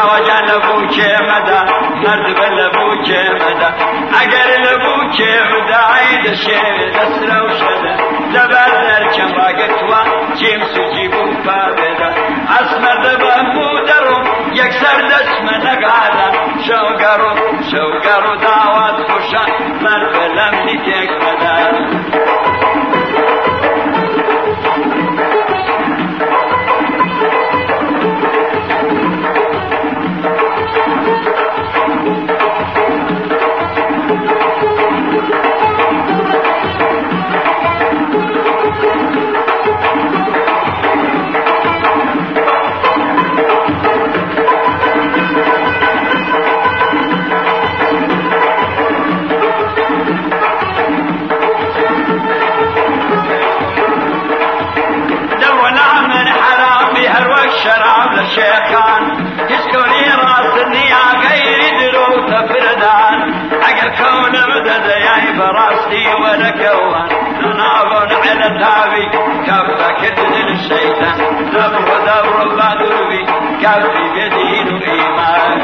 زاوجه لبو که مده مرد به لبو که مده اگر لبو که مده عید شیر دست رو شده زبر در چماگت و جیم سجی بو بابده از مرد به مودرم یک سر دست منگاده شوگرو دعوت خوشن مرد به لمنی تک مده شراب للشيخان يسكني راس النيا غير دروس فردان اقل كون مدد ياي براستي ولا كوان نناظر على التابي كف كدن الشيطان دبر البدوي كف بدين وإيمان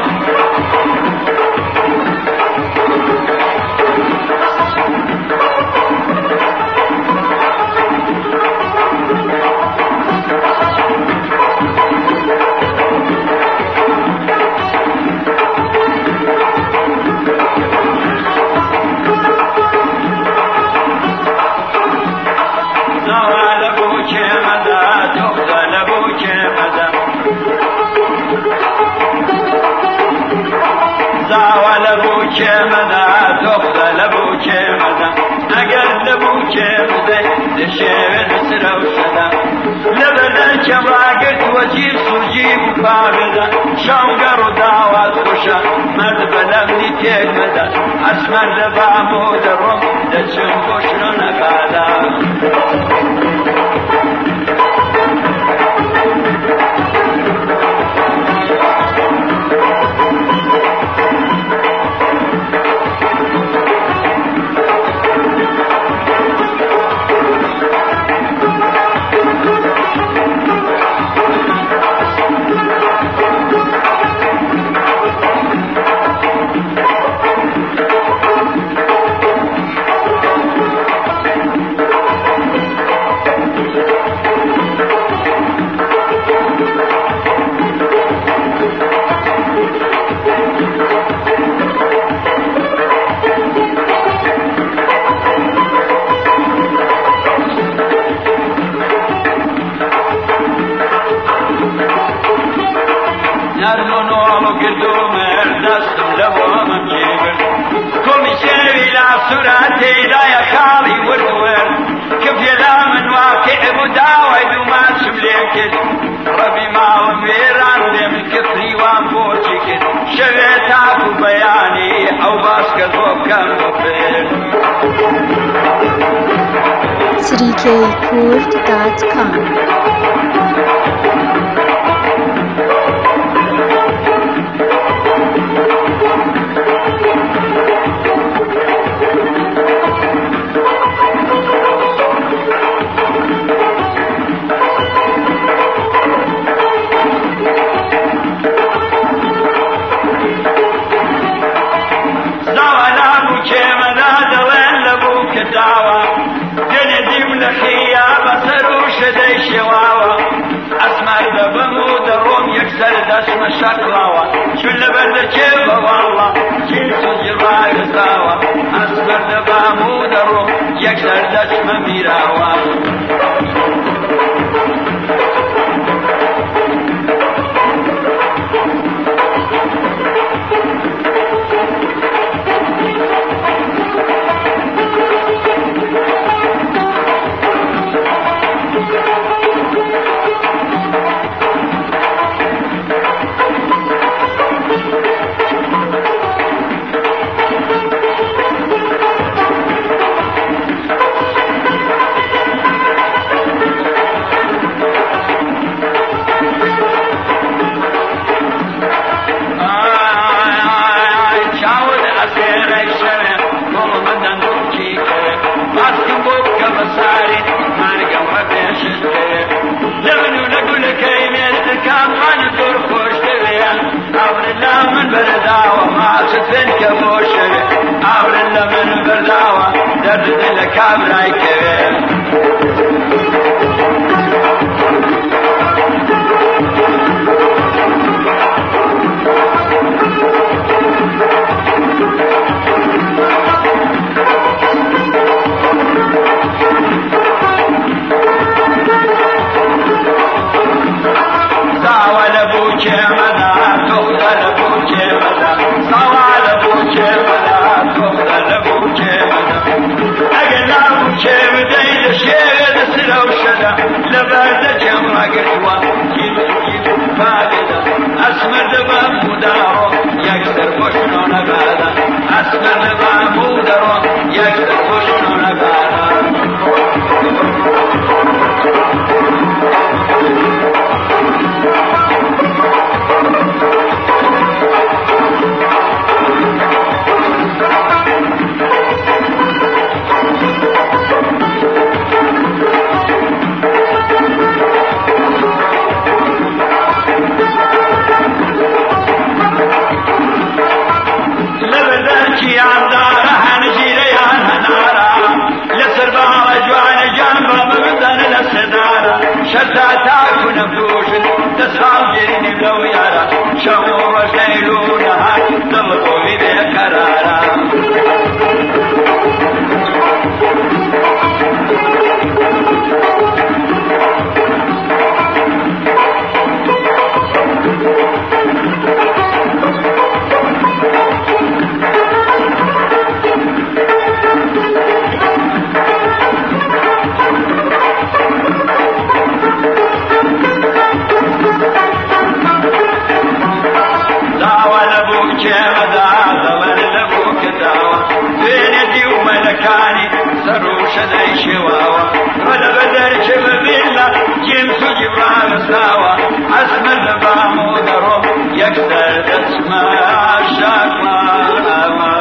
وجيب سجيب بابدا شوقر ودعوات خوشا مرد بلمني تيك مدى اسمر لبعمود الرم دجن خوشنا نقادا سرعتي لا يخالي والدور كيف يلا من واقع مداوي وما سمليك ربي ما وميران بي من كفري وانبوشك شغيتاك بياني او باسك الروب كان مفير 3kkurd.com اسم شكلاوة شو اللي بدك كيفه والله جيت الجراح ساوى اصبر دبامو درو يكسر دسم ميراوة أورلا من برداوة ما تفنك موشري أورلا من برداوة درد لك أبراي كبير لبرد جمع قهوة جيب فابدة أسمر دبا مدارو يكسر فشنو نبادا أسمر دبا مدارو يكسر فشنو نبادا شتاتا كنفوش تسخام جرين بلو يارا شمور وشيلونها تمطوي بكرارا شدي شواوة ولا بدر شب بالله جيمس جبران ساوى اسم البامو درو يكسر اسماء الشاكوى